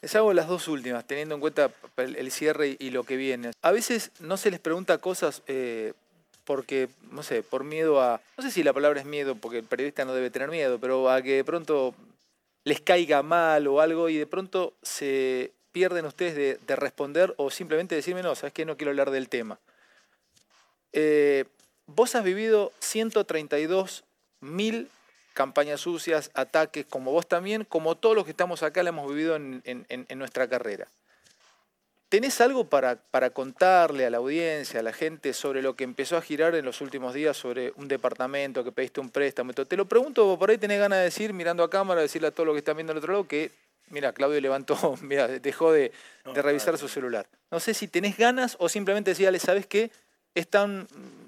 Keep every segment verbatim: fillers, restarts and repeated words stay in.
Les hago las dos últimas, teniendo en cuenta el, el cierre y, y lo que viene. A veces no se les pregunta cosas eh, porque, no sé, por miedo a... No sé si la palabra es miedo, porque el periodista no debe tener miedo, pero a que de pronto les caiga mal o algo y de pronto se pierden ustedes de, de responder o simplemente decirme, no, ¿sabes qué? No quiero hablar del tema. Eh, vos has vivido ciento treinta y dos mil campañas sucias, ataques, como vos también, como todos los que estamos acá la hemos vivido en, en, en nuestra carrera. ¿Tenés algo para, para contarle a la audiencia, a la gente, sobre lo que empezó a girar en los últimos días, sobre un departamento, que pediste un préstamo? Te lo pregunto, por ahí tenés ganas de decir, mirando a cámara, decirle a todos los que están viendo al otro lado, que, mira, Claudio levantó, mira, dejó de, de revisar su celular. No sé si tenés ganas o simplemente decirle, ¿sabes qué? Es tan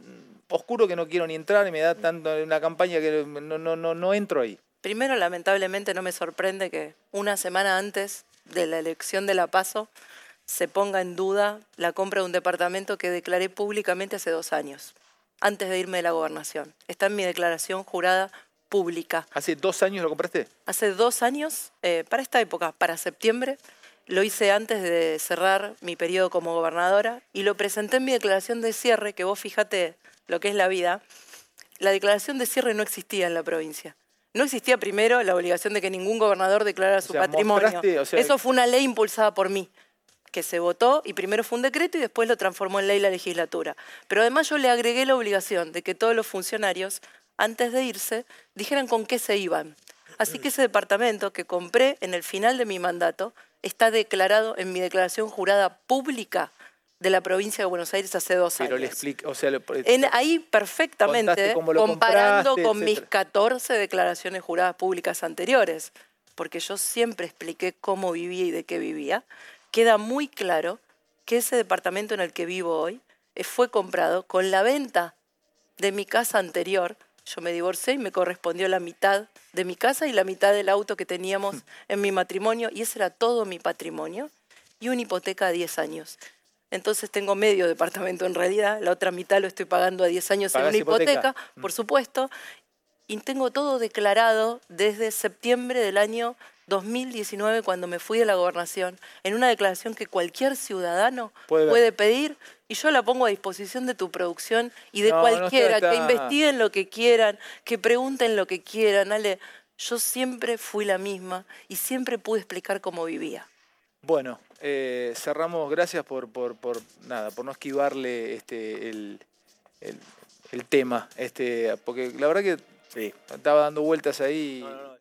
oscuro que no quiero ni entrar y me da tanto una campaña que no, no, no, no entro ahí. Primero, lamentablemente, no me sorprende que una semana antes de la elección de la PASO se ponga en duda la compra de un departamento que declaré públicamente hace dos años, antes de irme de la gobernación. Está en mi declaración jurada pública. ¿Hace dos años lo compraste? Hace dos años, eh, para esta época, para septiembre, lo hice antes de cerrar mi periodo como gobernadora y lo presenté en mi declaración de cierre, que vos fíjate lo que es la vida. La declaración de cierre no existía en la provincia. No existía primero la obligación de que ningún gobernador declarara su O sea, patrimonio. o sea, Eso fue una ley impulsada por mí, que se votó y primero fue un decreto y después lo transformó en ley la legislatura. Pero además yo le agregué la obligación de que todos los funcionarios, antes de irse, dijeran con qué se iban. Así que ese departamento que compré en el final de mi mandato está declarado en mi declaración jurada pública de la provincia de Buenos Aires hace dos Pero años. le explico, o sea, le, en, ahí perfectamente, comparando compraste, con etcétera. mis catorce declaraciones juradas públicas anteriores, porque yo siempre expliqué cómo vivía y de qué vivía, queda muy claro que ese departamento en el que vivo hoy fue comprado con la venta de mi casa anterior. Yo me divorcié y me correspondió la mitad de mi casa y la mitad del auto que teníamos en mi matrimonio, y ese era todo mi patrimonio, y una hipoteca a diez años. Entonces tengo medio departamento en realidad, la otra mitad lo estoy pagando a diez años en una hipoteca, hipoteca, por supuesto, y tengo todo declarado desde septiembre del año dos mil diecinueve, cuando me fui de la gobernación, en una declaración que cualquier ciudadano puede, puede pedir, y yo la pongo a disposición de tu producción y de no, cualquiera, no está, está... que investiguen lo que quieran, que pregunten lo que quieran. Ale, yo siempre fui la misma y siempre pude explicar cómo vivía. Bueno, eh, cerramos, gracias por, por, por, nada, por no esquivarle este, el, el, el tema, este, porque la verdad que sí, estaba dando vueltas ahí. No, no, no.